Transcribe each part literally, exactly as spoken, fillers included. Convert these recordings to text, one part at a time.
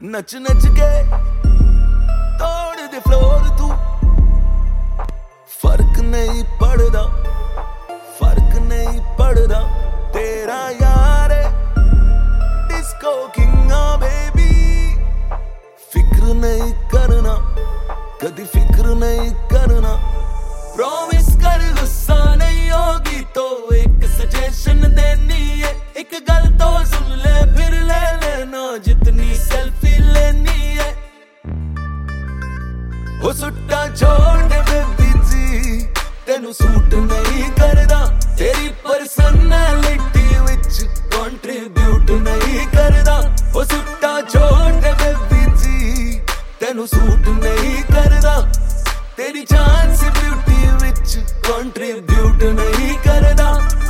नच नच के तोड़ दे फ्लोर तू, फर्क नहीं पड़दा, फर्क नहीं पड़दा तेरा यार डिस्को किंगा बेबी। फिक्र नहीं करना, कदी फिक्र नहीं करना, प्रॉमिस कर गुस्सा नहीं होगी तो एक सजेशन देनी है, एक गल तो सुन ले फिर ले लेना जितनी सेल्फी लेनी है। हो सुट्टा छोड़ दे बेबी जी, तेनू सूट नहीं करदा, तेरी पर्सनैलिटी विच कंट्रीब्यूट नहीं करदा। हो सुट्टा छोड़ दे बेबी जी, तेनू सूट नहीं करदा, तेरी चांस ब्यूटी विच कंट्रीब्यूट नहीं करदा।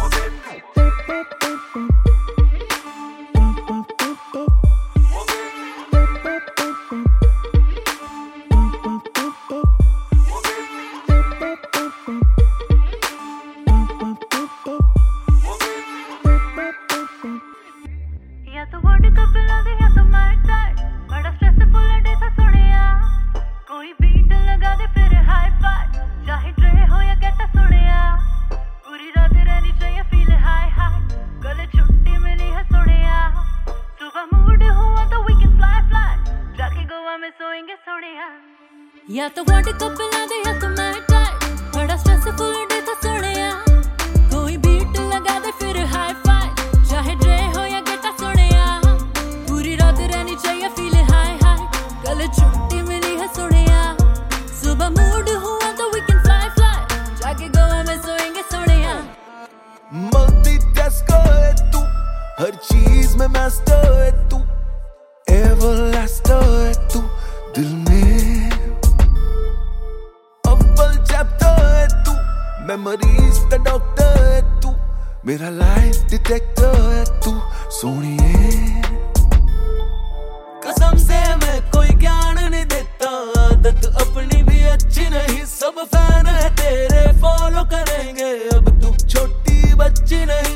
या तो वर्ल्ड कप ला दे या तो मैच टाइम, बड़ा स्ट्रेसफुल डे था सुनिया, कोई बीट लगा दे फिर हाई फाइव, चाहे ट्रे हो या गेट सुनिया, पूरी रात रहनी चाहिए फील हाई हाई, कल छुट्टी मिली है सुनिया, सुबह मूड हुआ तो वी कैन फ्लाई फ्लाई, जाके गोवा में सोएंगे सुनिया। या तो वर्ल्ड कप ला दे या तो मैच टाइम, बड़ा स्ट्रेसफुल डे था सुनिया, कोई बीट लगा दे फिर हाई फाइव, चाहे ट्रे हो या गेट सुनिया, पूरी रात रहनी चाहिए फील हाई हाई, कल छुट्टी मिली है सुनिया, सुबह मूड हुआ तो वी कैन फ्लाई फ्लाई, जाके गोवा में सोएंगे सुनिया। मल्टीटास्कर है तू, हर चीज में मास्टर है तू, एवरलास्टर है तू दिल में, अव्वल चैप्टर है तू, मेमोरीज का डॉक्टर है तू, मेरा लाइफ डिटेक्टर है तू सोनिए। कसम से मैं कोई ज्ञान नहीं देता, आदत अपनी भी अच्छी नहीं, सब फैन है तेरे फॉलो करेंगे, अब तू छोटी बच्ची नहीं।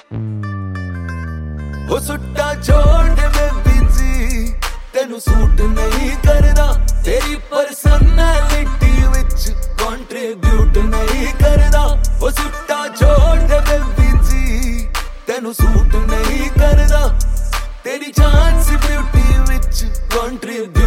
हो सुट्टा छोड़ दे बेबी जी, तेनू सूट नहीं करदा, तेरी पर्सनैलिटी विच कंट्रीब्यूट नहीं करदा। हो सुट्टा छोड़ दे बेबी जी, तेनू सूट नहीं करदा, तेरी चांस ब्यूटी विच कंट्रीब्यूट